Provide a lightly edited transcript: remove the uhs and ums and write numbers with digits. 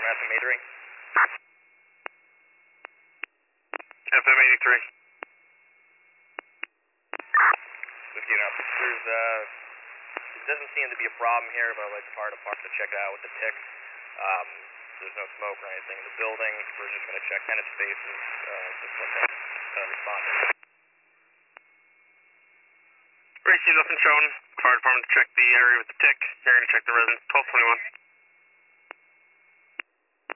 FM 83. FM 83. 15 up. There doesn't seem to be a problem here, but I'd like the fire department to check it out with the tick. There's no smoke or anything in the building. We're just going to check tenant spaces, just let them respond. Racy, nothing shown. Fire department to check the area with the tick. You're going to check the residence. 1221.